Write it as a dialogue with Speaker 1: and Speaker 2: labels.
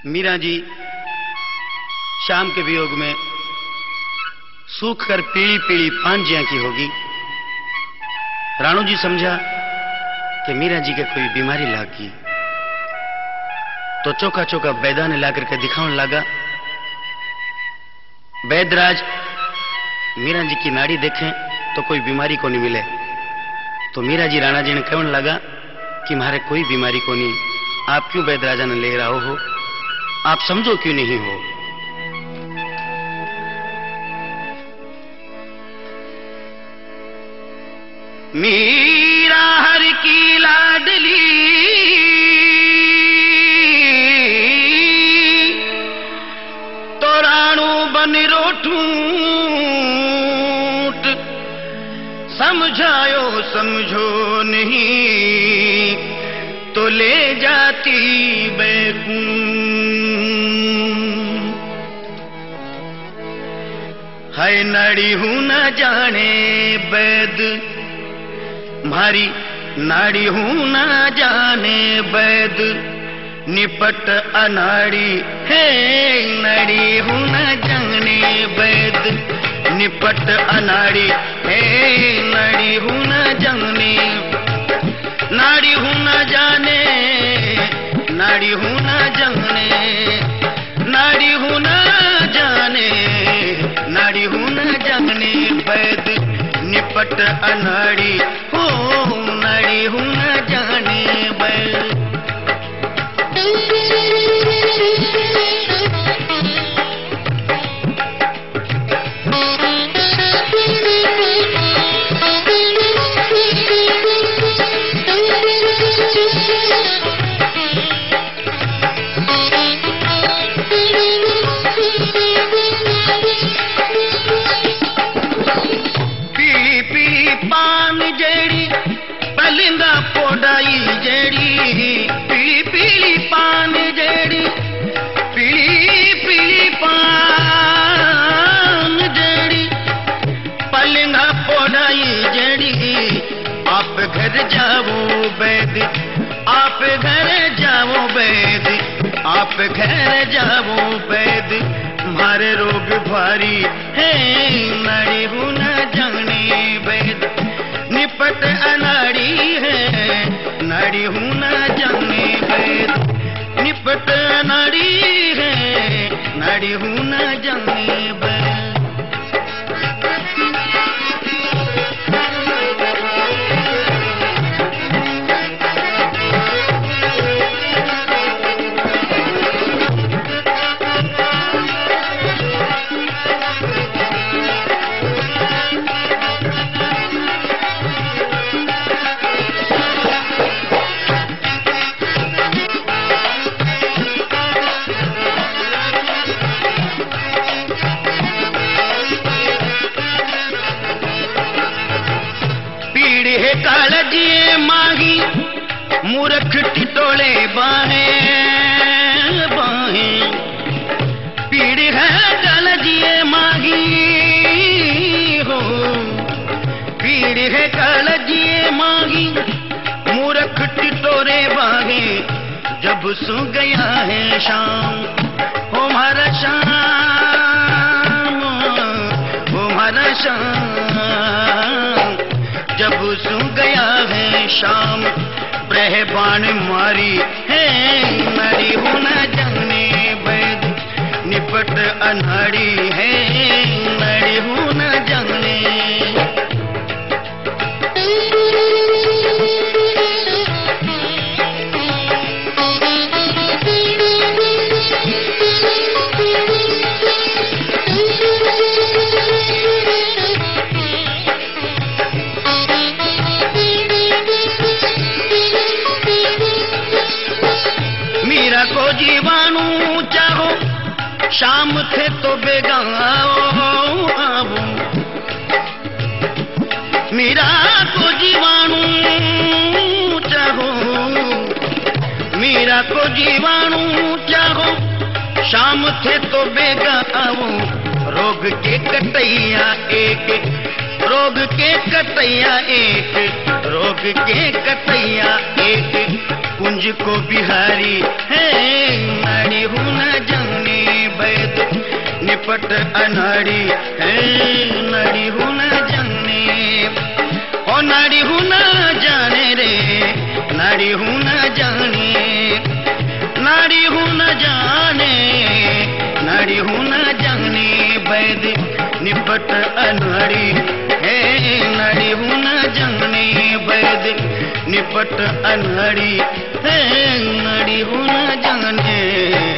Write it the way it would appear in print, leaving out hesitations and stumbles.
Speaker 1: मीरा जी शाम के वियोग में सूख कर पीली पीली पांजियां की होगी। राणू जी समझा कि मीरा जी के कोई बीमारी लागी, तो चौका चौका बैदा ने लाकर के दिखाने लगा। बैदराज मीरा जी की नाड़ी देखें तो कोई बीमारी को नहीं मिले, तो मीरा जी राणा जी ने कहने लगा कि मारे कोई बीमारी को नहीं, आप क्यों बैदराजा ने ले रहा हो, आप समझो क्यों नहीं हो। मीरा हर की लाडली तो राणू बन रोठूट, समझायो समझो नहीं तो ले जाती बैकुंठ। है नाड़ी हूं न जाने बैद, मारी नाड़ी हूं न जाने बैद, निपट अनाड़ी है नाड़ी हूं न जाने बैद, निपट अनाड़ी है नाड़ी हूं न जाने, नाड़ी हूं न जाने, नाड़ी हूं न जाने, नाड़ी हूं न जाने, नाड़ी हूं न जाने बैद, निपट अनाड़ी हो नाड़ी हूं न जाने बैद। पोडाई जेड़ी पीली पीली पान जेड़ी, पीली पीली पान जेड़ी, पलिंगा पोडाई जेड़ी, आप घर जाओ बैद, आप घर जाओ बैद, आप घर जाओ बैद, मारे रोग भारी है नाड़ी हूं न जाने बैद, निपट अनाड़ी है नाड़ी हूं न जाने बैद, निपट अनाड़ी है नाड़ी हूं न जाने बैद। कालजिए माही मूर्ख टिटोले बाहें बाहें, पीड़ है कालजिए माही हो, पीड़ है कालजिए माही मूर्ख टिटोरे बाहें, जब सो गया है शाम हो मारा शाम, हो मारा शाम, जब सो गया है शाम, ब्रहबान मारी है नाड़ी हूं न जाने बैद, निपट अनाड़ी है नाड़ी हूं न जाने। को जीवाणु चाहो शाम थे तो बेगाओ आवो, मीरा को जीवाणु चाहो, मीरा को जीवाणु चाहो शाम थे तो बेगाओ, रोग के कटैया एक, रोग के कटैया एक, रोग के कटैया एक, कुंज को बिहारी है नाड़ी हूँ न जाने वैद निपट अनाड़ी है नाड़ी हूँ न जाने ओ नाड़ी हूँ न जाने रे नाड़ी हूँ न जाने नाड़ी हूँ न जाने नाड़ी हूँ न जाने वैद निपट अनाड़ी है नाड़ी हूँ न जाने वैद निपट अनाड़ी है नाड़ी हूँ न जाने